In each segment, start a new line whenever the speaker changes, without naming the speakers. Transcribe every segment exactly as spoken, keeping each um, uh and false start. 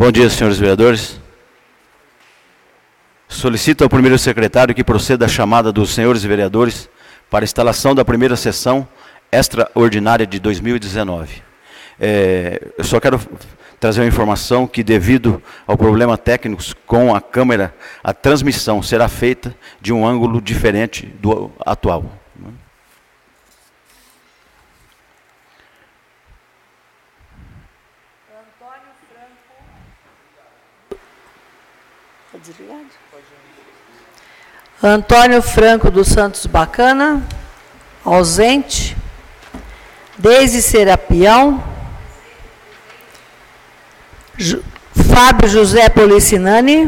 Bom dia, senhores vereadores. Solicito ao primeiro secretário que proceda à chamada dos senhores vereadores para a instalação da primeira sessão extraordinária de dois mil e dezenove. É, eu só quero trazer uma informação que, devido ao problema técnico com a câmera, a transmissão será feita de um ângulo diferente do atual.
Desligado? Antônio Franco dos Santos Bacana, ausente. Deise Serapião. Ju, Fábio José Policinani.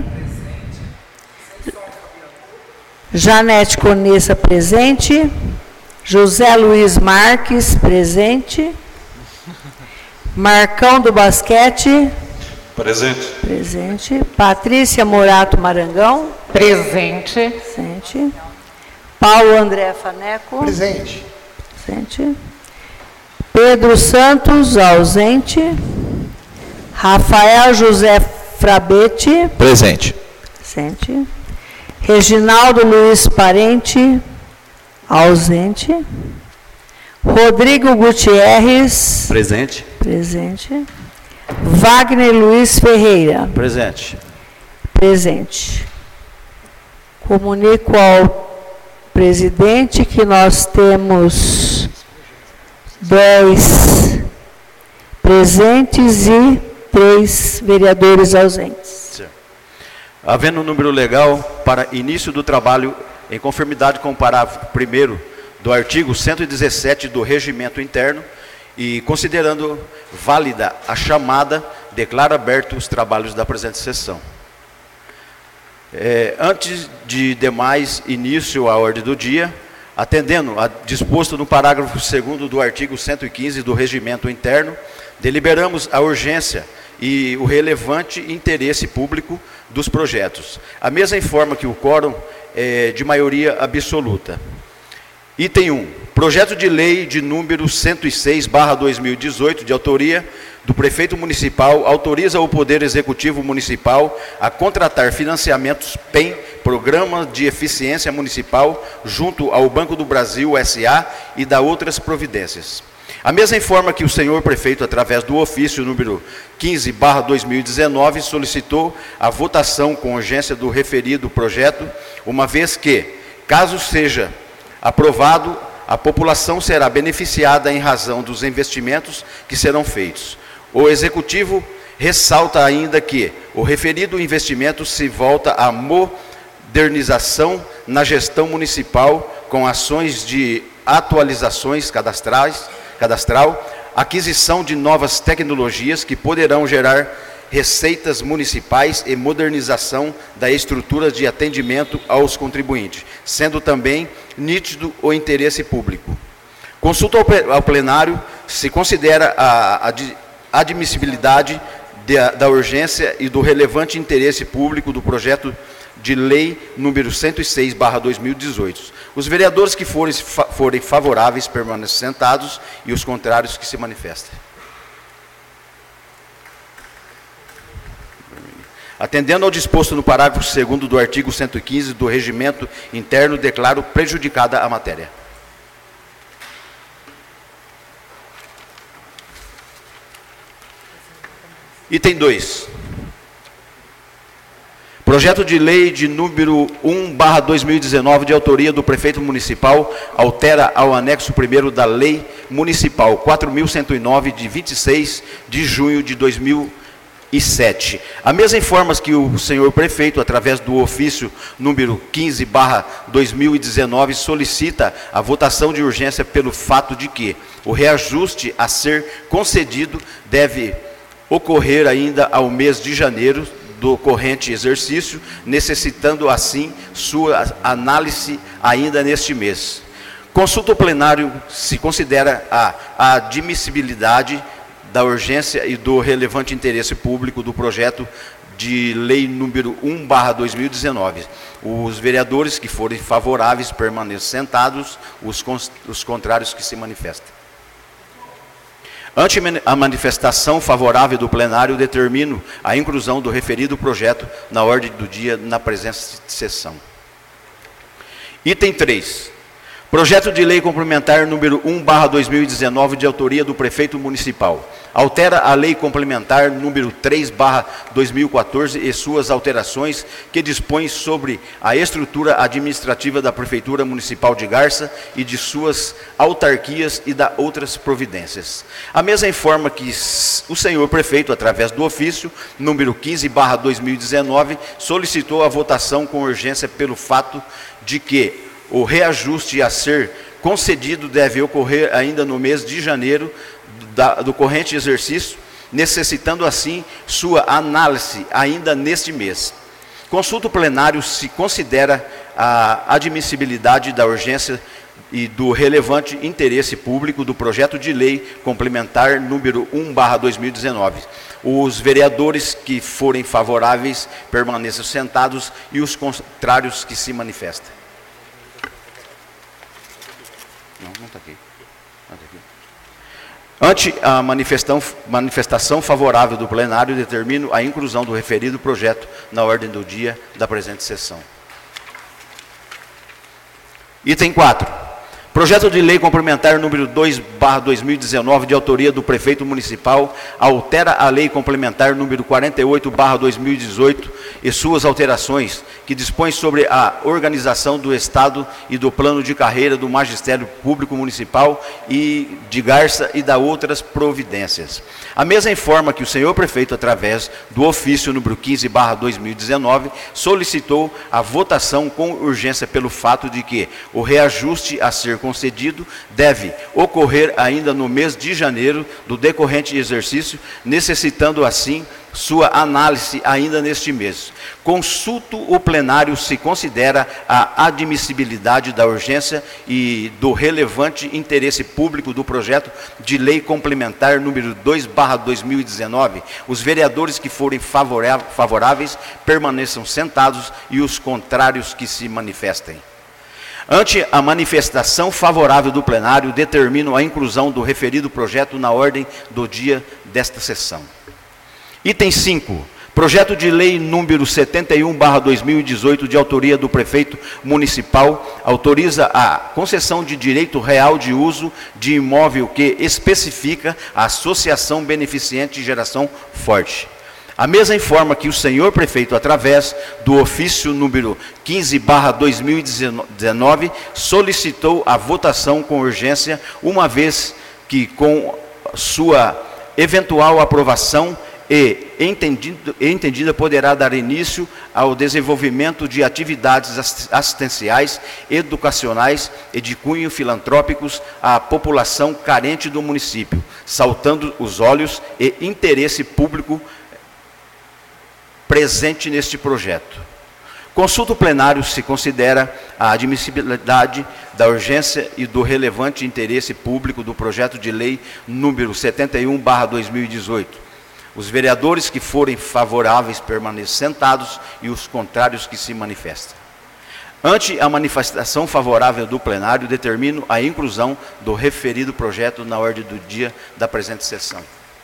Janete Conessa, presente. José Luiz Marques, presente. Marcão do Basquete.
Presente.
Presente. Patrícia Morato Marangão.
Presente.
Presente. Paulo André Faneco.
Presente.
Presente. Pedro Santos, ausente. Rafael José Frabete.
Presente.
Presente. Reginaldo Luiz Parente, ausente. Rodrigo Gutierrez.
Presente.
Presente. Wagner Luiz Ferreira.
Presente.
Presente. Comunico ao presidente que nós temos dez presentes e três vereadores ausentes.
Certo. Havendo um número legal para início do trabalho, em conformidade com o parágrafo primeiro do artigo cento e dezessete do Regimento Interno, e considerando válida a chamada, declaro aberto os trabalhos da presente sessão. É, antes de demais início à ordem do dia, atendendo a disposto no parágrafo segundo do artigo cento e quinze do Regimento Interno, deliberamos a urgência e o relevante interesse público dos projetos. A mesa informa que o quórum é de maioria absoluta. Item um. Projeto de lei de número cento e seis barra dois mil e dezoito, de autoria do prefeito municipal, autoriza o Poder Executivo Municipal a contratar financiamentos P E M, Programa de Eficiência Municipal, junto ao Banco do Brasil S A e da outras providências. A mesa informa que o senhor prefeito, através do ofício número quinze barra dois mil e dezenove, solicitou a votação com urgência do referido projeto, uma vez que, caso seja aprovado, a população será beneficiada em razão dos investimentos que serão feitos. O Executivo ressalta ainda que o referido investimento se volta à modernização na gestão municipal, com ações de atualizações cadastrais, cadastral, aquisição de novas tecnologias que poderão gerar receitas municipais e modernização da estrutura de atendimento aos contribuintes, sendo também nítido o interesse público. Consulta ao plenário se considera a admissibilidade da urgência e do relevante interesse público do projeto de lei número cento e seis barra dois mil e dezoito. Os vereadores que forem, forem favoráveis permanecem sentados e os contrários que se manifestem. Atendendo ao disposto no parágrafo segundo do artigo cento e quinze do Regimento Interno, declaro prejudicada a matéria. Item dois. Projeto de lei de número um barra dois mil e dezenove, de autoria do prefeito municipal, altera ao anexo primeiro da Lei Municipal quatro mil cento e nove, de vinte e seis de junho de dois mil e sete. A mesa informa que o senhor prefeito, através do ofício número quinze barra dois mil e dezenove, solicita a votação de urgência pelo fato de que o reajuste a ser concedido deve ocorrer ainda ao mês de janeiro do corrente exercício, necessitando assim sua análise ainda neste mês. Consulta o plenário se considera a admissibilidade da urgência e do relevante interesse público do projeto de lei número um barra dois mil e dezenove. Os vereadores que forem favoráveis permaneçam sentados, os, os contrários que se manifestem. Ante a manifestação favorável do plenário, determino a inclusão do referido projeto na ordem do dia na presente sessão. Item três. Projeto de lei complementar número um barra dois mil e dezenove, de autoria do prefeito municipal. Altera a lei complementar número três barra dois mil e quatorze e suas alterações, que dispõe sobre a estrutura administrativa da Prefeitura Municipal de Garça e de suas autarquias e da outras providências. A mesma informa que o senhor prefeito, através do ofício número quinze barra dois mil e dezenove, solicitou a votação com urgência pelo fato de que o reajuste a ser concedido deve ocorrer ainda no mês de janeiro da, do corrente exercício, necessitando assim sua análise ainda neste mês. Consulta o plenário se considera a admissibilidade da urgência e do relevante interesse público do projeto de lei complementar número um barra dois mil e dezenove. Os vereadores que forem favoráveis permaneçam sentados e os contrários que se manifestem. Não, não está aqui. Não tá aqui. Ante a manifestação, manifestação favorável do plenário, determino a inclusão do referido projeto na ordem do dia da presente sessão. Item quatro. Projeto de lei complementar número dois barra dois mil e dezenove, de autoria do prefeito municipal, altera a lei complementar número quarenta e oito barra dois mil e dezoito e suas alterações, que dispõe sobre a organização do Estado e do plano de carreira do Magistério Público Municipal e de Garça e da outras providências. A mesma informa que o senhor prefeito, através do ofício número quinze barra dois mil e dezenove, solicitou a votação com urgência pelo fato de que o reajuste a ser concedido deve ocorrer ainda no mês de janeiro do decorrente exercício, necessitando assim sua análise ainda neste mês. Consulto o plenário se considera a admissibilidade da urgência e do relevante interesse público do projeto de lei complementar número dois barra dois mil e dezenove. Os vereadores que forem favoráveis permaneçam sentados e os contrários que se manifestem. Ante a manifestação favorável do plenário, determino a inclusão do referido projeto na ordem do dia desta sessão. Item cinco. Projeto de lei número setenta e um barra dois mil e dezoito, de autoria do prefeito municipal, autoriza a concessão de direito real de uso de imóvel que especifica a associação beneficente Geração Forte. A mesma informa que o senhor prefeito, através do ofício número quinze barra dois mil e dezenove, solicitou a votação com urgência, uma vez que com sua eventual aprovação e entendido, entendida poderá dar início ao desenvolvimento de atividades assistenciais, educacionais e de cunho filantrópicos à população carente do município, saltando os olhos e interesse público presente neste projeto. Consulta o plenário se considera a admissibilidade da urgência e do relevante interesse público do projeto de lei número setenta e um barra dois mil e dezoito. Os vereadores que forem favoráveis permaneçam sentados e os contrários que se manifestem. Ante a manifestação favorável do plenário, determino a inclusão do referido projeto na ordem do dia da presente sessão.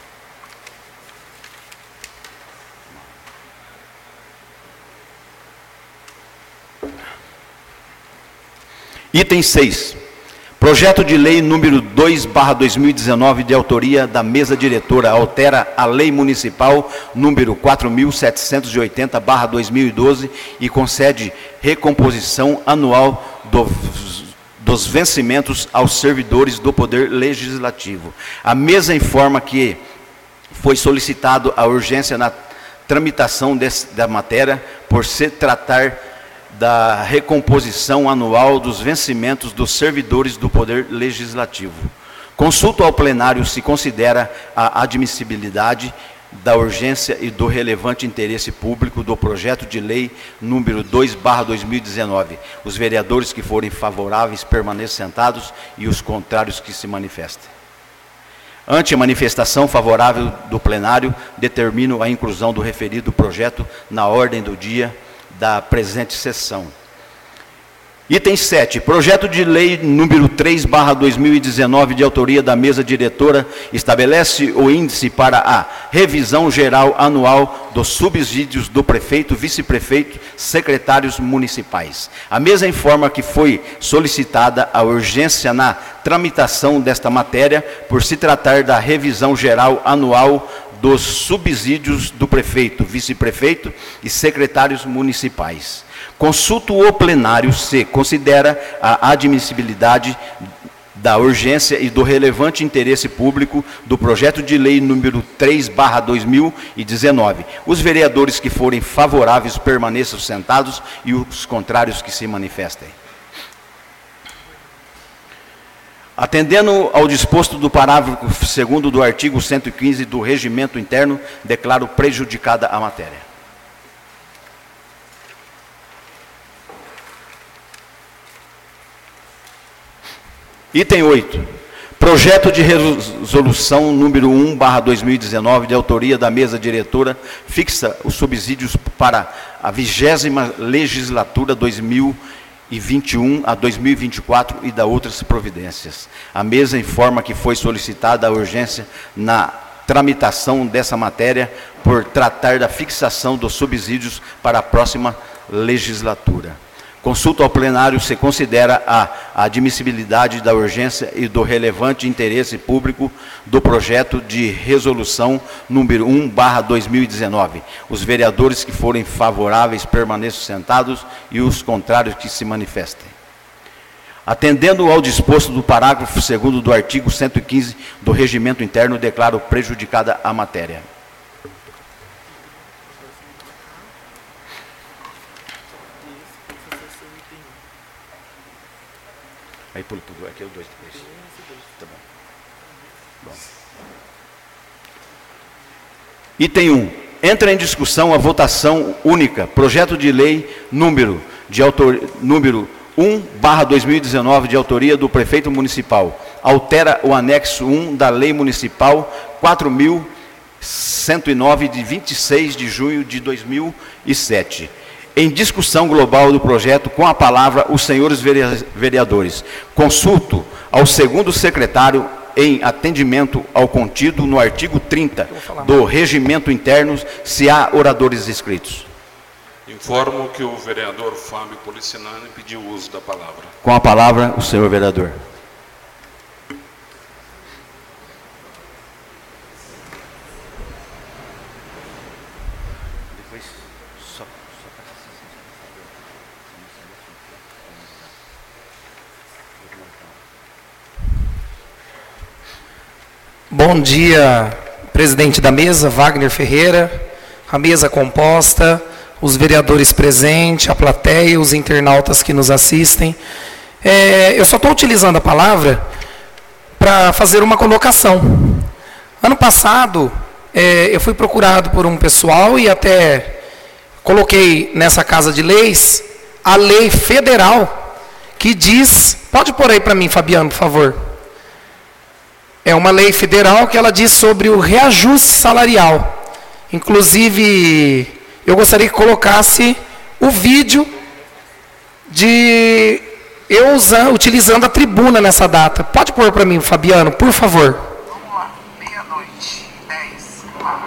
Item seis. Projeto de lei número dois barra dois mil e dezenove, de autoria da mesa diretora, altera a lei municipal número quatro mil setecentos e oitenta barra dois mil e doze e concede recomposição anual dos, dos vencimentos aos servidores do Poder Legislativo. A mesa informa que foi solicitado a urgência na tramitação desse, da matéria, por se tratar da recomposição anual dos vencimentos dos servidores do Poder Legislativo. Consulto ao plenário se considera a admissibilidade da urgência e do relevante interesse público do projeto de lei número dois barra dois mil e dezenove. Os vereadores que forem favoráveis permaneçam sentados e os contrários que se manifestem. Ante a manifestação favorável do plenário, determino a inclusão do referido projeto na ordem do dia da presente sessão. Item sete, projeto de lei número três barra dois mil e dezenove, de autoria da mesa diretora, estabelece o índice para a revisão geral anual dos subsídios do prefeito, vice-prefeito, secretários municipais. A mesa informa que foi solicitada a urgência na tramitação desta matéria, por se tratar da revisão geral anual dos subsídios do prefeito, vice-prefeito e secretários municipais. Consulto o plenário se considera a admissibilidade da urgência e do relevante interesse público do projeto de lei número três barra dois mil e dezenove. Os vereadores que forem favoráveis permaneçam sentados e os contrários que se manifestem. Atendendo ao disposto do parágrafo segundo do artigo cento e quinze do Regimento Interno, declaro prejudicada a matéria. Item oito. Projeto de resolução número um barra dois mil e dezenove, de autoria da mesa diretora, fixa os subsídios para a vigésima legislatura dois mil e vinte e um a dois mil e vinte e quatro e da outras providências. A mesa informa que foi solicitada a urgência na tramitação dessa matéria por tratar da fixação dos subsídios para a próxima legislatura. Consulta ao plenário se considera a admissibilidade da urgência e do relevante interesse público do projeto de resolução número um barra dois mil e dezenove. Os vereadores que forem favoráveis permaneçam sentados e os contrários que se manifestem. Atendendo ao disposto do parágrafo segundo do artigo cento e quinze do Regimento Interno, declaro prejudicada a matéria. Aí pula tudo, aqui é o dois, três. Tá bom. Bom. Item um. Entra em discussão a votação única, projeto de lei número, de autor, número um barra dois mil e dezenove, de autoria do prefeito municipal. Altera o anexo um da lei municipal quatro mil cento e nove, de vinte e seis de junho de dois mil e sete. Em discussão global do projeto, com a palavra os senhores vereadores. Consulto ao segundo secretário em atendimento ao contido no artigo trinta do Regimento Interno, se há oradores inscritos.
Informo que o vereador Fábio Policinani pediu o uso da palavra.
Com a palavra, o senhor vereador.
Bom dia, presidente da mesa, Wagner Ferreira, a mesa composta, os vereadores presentes, a plateia, os internautas que nos assistem. É, eu só estou utilizando a palavra para fazer uma colocação. Ano passado, é, eu fui procurado por um pessoal e até coloquei nessa Casa de Leis a lei federal que diz... Pode pôr aí para mim, Fabiano, por favor. É uma lei federal que ela diz sobre o reajuste salarial. Inclusive, eu gostaria que colocasse o vídeo de eu usando, utilizando a tribuna nessa data. Pode pôr para mim, Fabiano, por favor.
Vamos lá, meia-noite, dez, lá,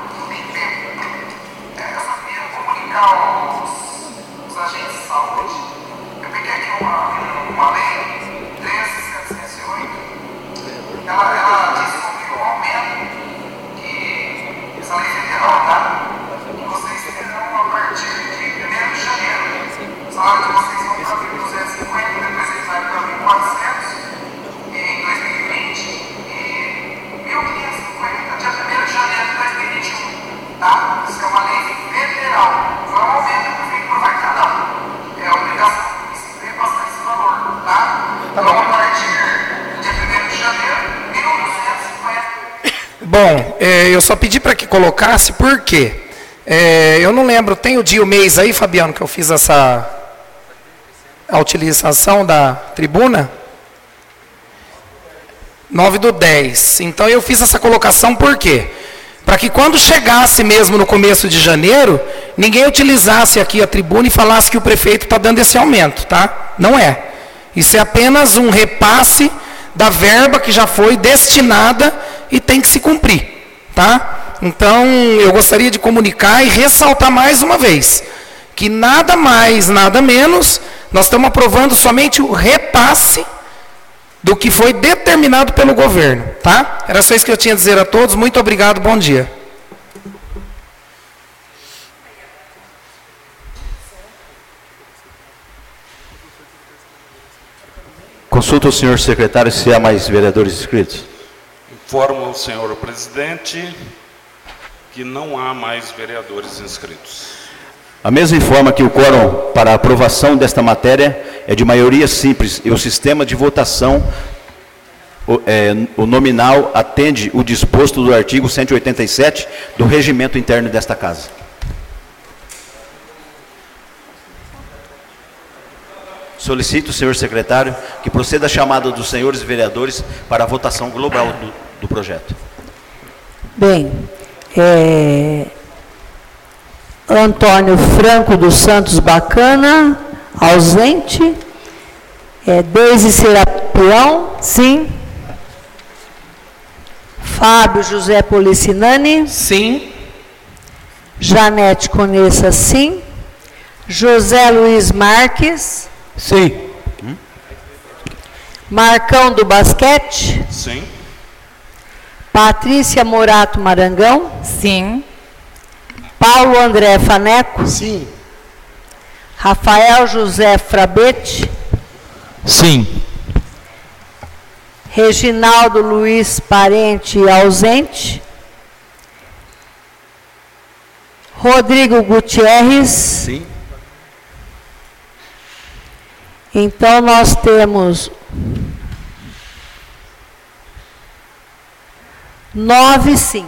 eu só queria comunicar os, os agentes de saúde. Eu peguei aqui uma, uma lei, treze mil setecentos e oito, ela, ela diz sobre o aumento que essa lei federal, tá? Que vocês terão a partir de primeiro de janeiro. O salário de vocês vão para duzentos e cinquenta, depois eles vão para mil e quatrocentos em dois mil e vinte e mil quinhentos e cinquenta dia primeiro de janeiro de dois mil e vinte e um, tá? Isso é uma lei federal, não é um aumento que o prefeito vai dar, não. É a obrigação do município de repassar esse valor, tá? Então, a partir do dia primeiro de janeiro, mil duzentos e cinquenta.
Bom, é, eu só pedi para que colocasse, por quê? É, eu não lembro, tem o dia e o mês aí, Fabiano, que eu fiz essa a utilização da tribuna? nove do dez. Então eu fiz essa colocação por quê? Para que quando chegasse mesmo no começo de janeiro, ninguém utilizasse aqui a tribuna e falasse que o prefeito está dando esse aumento, tá? Não é. Isso é apenas um repasse da verba que já foi destinada e tem que se cumprir, tá? Então, eu gostaria de comunicar e ressaltar mais uma vez, que nada mais, nada menos, nós estamos aprovando somente o repasse do que foi determinado pelo governo, tá? Era só isso que eu tinha a dizer a todos. Muito obrigado, bom dia.
Consulta o senhor secretário se há mais vereadores inscritos.
Informo ao senhor presidente que não há mais vereadores inscritos.
A mesa informa que o quórum para a aprovação desta matéria é de maioria simples e o sistema de votação, o, é, o nominal, atende o disposto do artigo cento e oitenta e sete do regimento interno desta Casa. Solicito, senhor secretário, que proceda a chamada dos senhores vereadores para a votação global do, do projeto.
Bem, é, Antônio Franco dos Santos Bacana, ausente. É, Deise Serapião, sim. Fábio José Policinani.
Sim.
Janete Conessa, sim. José Luiz Marques.
Sim.
Hum? Marcão do Basquete.
Sim.
Patrícia Morato Marangão.
Sim.
Paulo André Faneco.
Sim.
Rafael José Frabete.
Sim.
Reginaldo Luiz Parente, ausente. Rodrigo Gutierrez.
Sim.
Então, nós temos nove sim.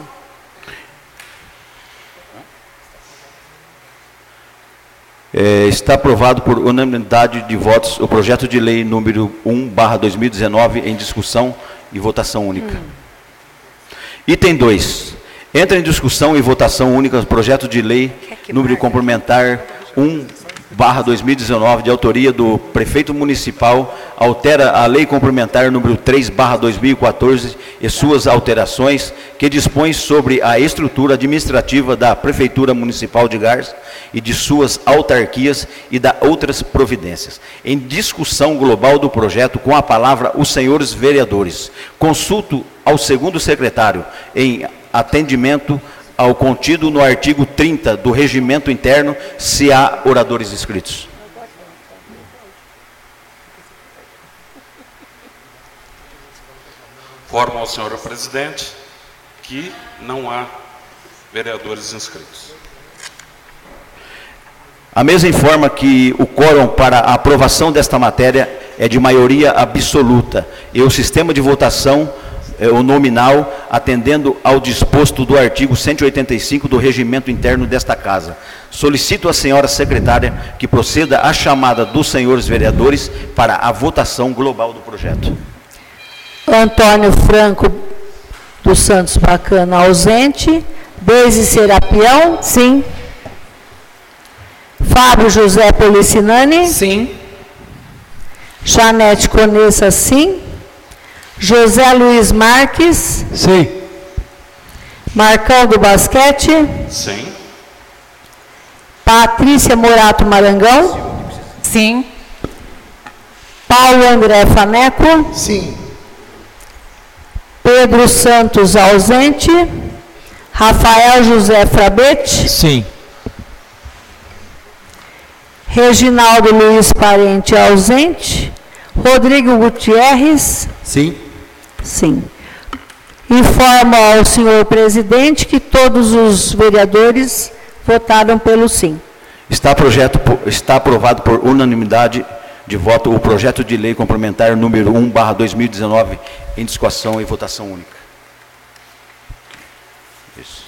É, está aprovado por unanimidade de votos o projeto de lei número um barra dois mil e dezenove em discussão e votação única. Hum. Item dois. Entra em discussão e votação única o projeto de lei número complementar um barra dois mil e dezenove, de autoria do prefeito municipal, altera a lei complementar número três barra dois mil e quatorze e suas alterações, que dispõe sobre a estrutura administrativa da Prefeitura Municipal de Garça e de suas autarquias e da outras providências. Em discussão global do projeto, com a palavra os senhores vereadores. Consulto ao segundo secretário em atendimento ao contido no artigo trinta do regimento interno, se há oradores inscritos.
Informo ao senhor presidente que não há vereadores inscritos.
A mesa informa que o quórum para a aprovação desta matéria é de maioria absoluta e o sistema de votação, o nominal, atendendo ao disposto do artigo cento e oitenta e cinco do regimento interno desta Casa. Solicito à senhora secretária que proceda à chamada dos senhores vereadores para a votação global do projeto.
Antônio Franco dos Santos Bacana, ausente. Deise Serapião, sim. Fábio José Policinani.
Sim.
Janete Conessa, sim. José Luiz Marques.
Sim.
Marcão do Basquete.
Sim.
Patrícia Morato Marangão.
Sim.
Paulo André Faneco.
Sim.
Pedro Santos, ausente. Rafael José Frabete.
Sim.
Reginaldo Luiz Parente, ausente. Rodrigo Gutierrez.
Sim.
Sim. Informo ao senhor presidente que todos os vereadores votaram pelo sim.
Está, projeto, está aprovado por unanimidade de voto o projeto de lei complementar número um barra dois mil e dezenove em discussão e votação única. Isso.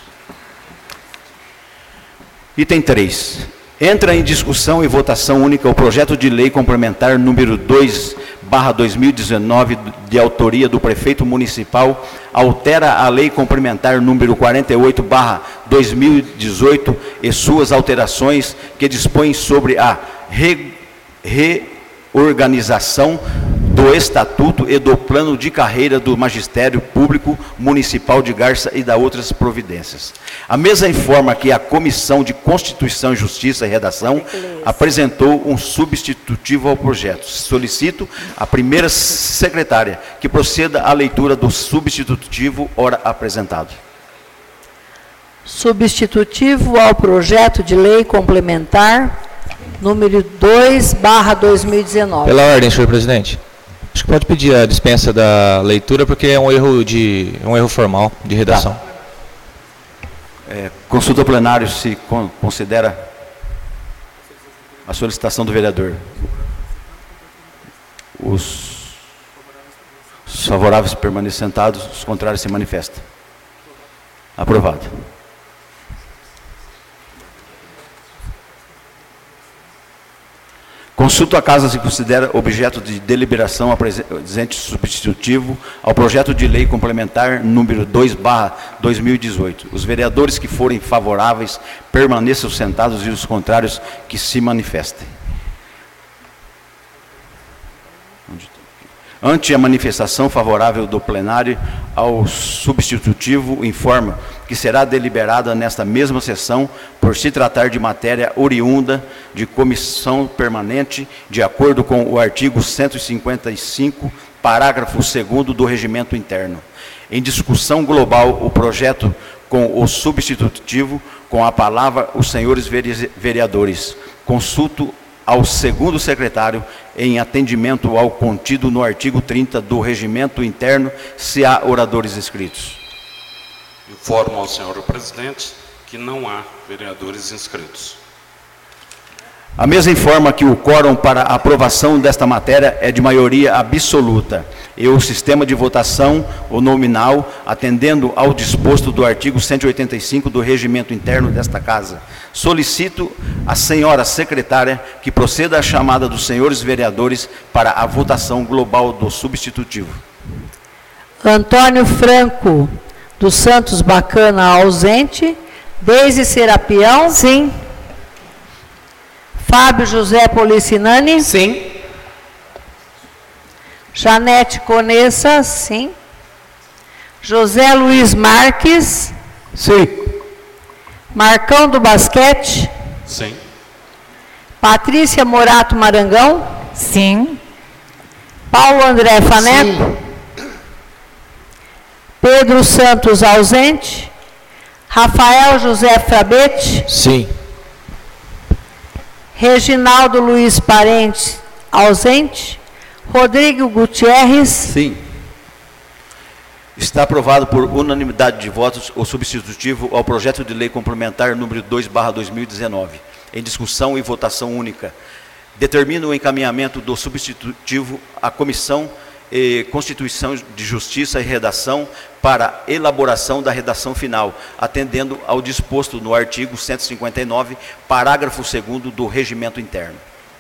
Item três. Entra em discussão e votação única o projeto de lei complementar número dois barra dois mil e dezenove, de autoria do prefeito municipal, altera a lei complementar número quarenta e oito barra dois mil e dezoito e suas alterações, que dispõem sobre a re, organização do Estatuto e do Plano de Carreira do Magistério Público Municipal de Garça e da outras providências. A mesa informa que a Comissão de Constituição, Justiça e Redação apresentou um substitutivo ao projeto. Solicito a primeira secretária que proceda à leitura do substitutivo ora apresentado.
Substitutivo ao projeto de lei complementar número dois barra dois mil e dezenove.
Pela ordem, senhor presidente. Acho que pode pedir a dispensa da leitura, porque é um erro, de, um erro formal de redação.
Tá. É, consulta plenário se con considera a solicitação do vereador. Os, os favoráveis permanecem sentados, os contrários se manifestam. Aprovado. Consulto a casa se considera objeto de deliberação a presente substitutivo ao projeto de lei complementar número dois barra dois mil e dezoito. Os vereadores que forem favoráveis permaneçam sentados e os contrários que se manifestem. Ante a manifestação favorável do plenário ao substitutivo, informa que será deliberada nesta mesma sessão, por se tratar de matéria oriunda de comissão permanente, de acordo com o artigo cento e cinquenta e cinco, parágrafo segundo do Regimento Interno. Em discussão global, o projeto com o substitutivo, com a palavra os senhores vereadores. Consulto ao segundo secretário, em atendimento ao contido no artigo trinta do Regimento Interno, se há oradores inscritos.
Informo ao senhor presidente que não há vereadores inscritos.
A mesa informa que o quórum para a aprovação desta matéria é de maioria absoluta e o sistema de votação, o nominal, atendendo ao disposto do artigo cento e oitenta e cinco do Regimento Interno desta Casa. Solicito à senhora secretária que proceda à chamada dos senhores vereadores para a votação global do substitutivo.
Antônio Franco dos Santos Bacana, ausente. Deise Serapião. Sim. Fábio José Policinani.
Sim.
Janete Conessa. Sim. José Luiz Marques.
Sim.
Marcão do Basquete.
Sim.
Patrícia Morato Marangão.
Sim.
Paulo André Faneco. Sim. Pedro Santos, ausente. Rafael José Frabete.
Sim.
Reginaldo Luiz Parente, ausente. Rodrigo Gutierrez.
Sim. Está aprovado por unanimidade de votos o substitutivo ao projeto de lei complementar número dois barra dois mil e dezenove. Em discussão e votação única. Determina o encaminhamento do substitutivo à Comissão e Constituição de Justiça e Redação para elaboração da redação final, atendendo ao disposto no artigo cento e cinquenta e nove, parágrafo segundo do Regimento Interno.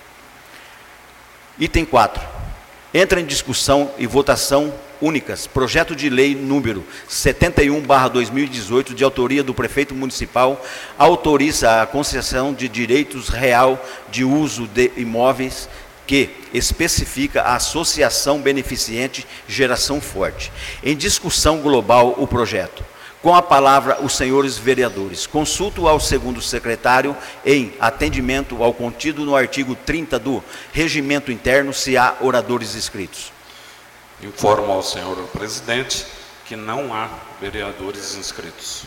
Item quatro. Entra em discussão e votação únicas, projeto de lei número setenta e um barra dois mil e dezoito, de autoria do prefeito municipal, autoriza a concessão de direitos real de uso de imóveis que especifica a Associação Beneficente Geração Forte. Em discussão global o projeto. Com a palavra os senhores vereadores. Consulto ao segundo secretário em atendimento ao contido no artigo trinta do Regimento Interno, se há oradores inscritos.
Informo ao senhor presidente que não há vereadores inscritos.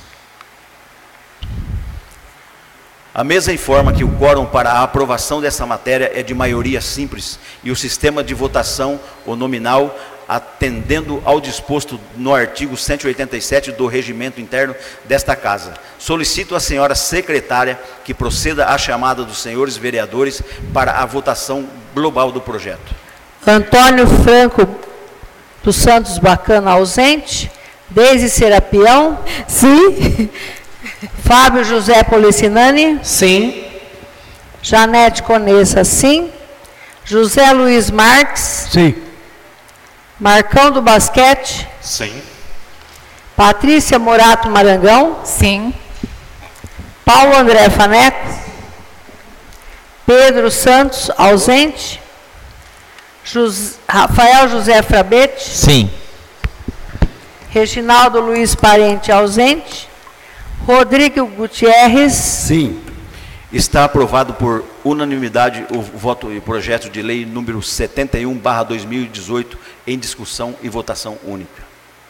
A mesa informa que o quórum para a aprovação dessa matéria é de maioria simples e o sistema de votação, o nominal, atendendo ao disposto no artigo cento e oitenta e sete do Regimento Interno desta Casa. Solicito à senhora secretária que proceda à chamada dos senhores vereadores para a votação global do projeto.
Antônio Franco dos Santos Bacana, ausente. Deise Serapião. Sim. Fábio José Policinani.
Sim.
Janete Conessa, sim. José Luiz Marques.
Sim.
Marcão do Basquete.
Sim.
Patrícia Morato Marangão.
Sim.
Paulo André Faneco. Pedro Santos, ausente. José, Rafael José Frabete.
Sim.
Reginaldo Luiz Parente, ausente. Rodrigo Gutierrez.
Sim. Está aprovado por unanimidade o voto e projeto de lei número setenta e um barra dois mil e dezoito em discussão e votação única.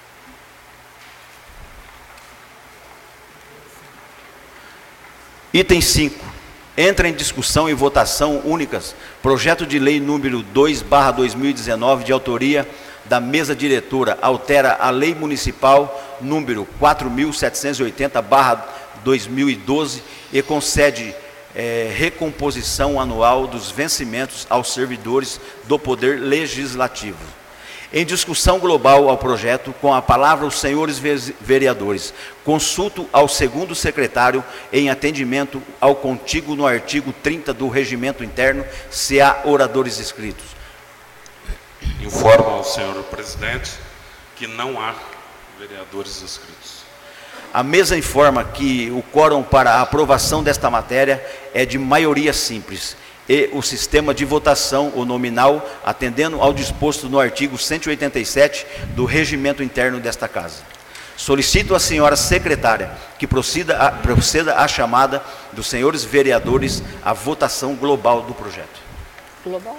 Item cinco. Entra em discussão e votação únicas projeto de lei número dois barra dois mil e dezenove de autoria da mesa diretora, altera a lei municipal número quatro mil setecentos e oitenta barra dois mil e doze e concede é, recomposição anual dos vencimentos aos servidores do Poder Legislativo. Em discussão global ao projeto, com a palavra os senhores vereadores, consulto ao segundo secretário em atendimento ao contigo no artigo trinta do Regimento Interno, se há oradores inscritos.
Informo ao senhor presidente que não há vereadores inscritos.
A mesa informa que o quórum para a aprovação desta matéria é de maioria simples e o sistema de votação, o nominal, atendendo ao disposto no artigo cento e oitenta e sete do Regimento Interno desta Casa. Solicito à senhora secretária que proceda a, proceda à chamada dos senhores vereadores à votação global do projeto.
Global?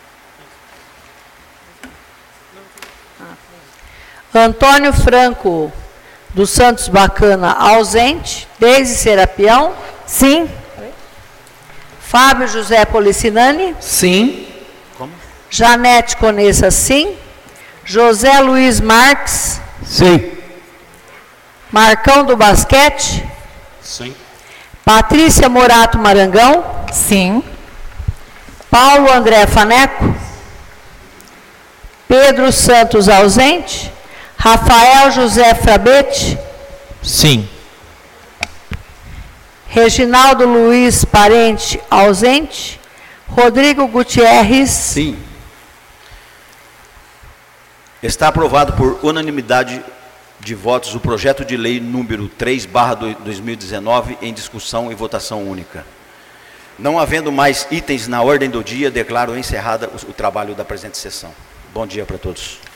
Antônio Franco dos Santos Bacana, ausente. Deise Serapião.
Sim.
Fábio José Policinani.
Sim.
Como?
Janete Conessa, sim. José Luiz Marques.
Sim.
Marcão do Basquete.
Sim.
Patrícia Morato Marangão.
Sim.
Paulo André Faneco. Pedro Santos, ausente. Rafael José Frabete.
Sim.
Reginaldo Luiz Parente, ausente. Rodrigo Gutierrez.
Sim. Está aprovado por unanimidade de votos o projeto de lei número três barra dois mil e dezenove em discussão e votação única. Não havendo mais itens na ordem do dia, declaro encerrada o, o trabalho da presente sessão. Bom dia para todos.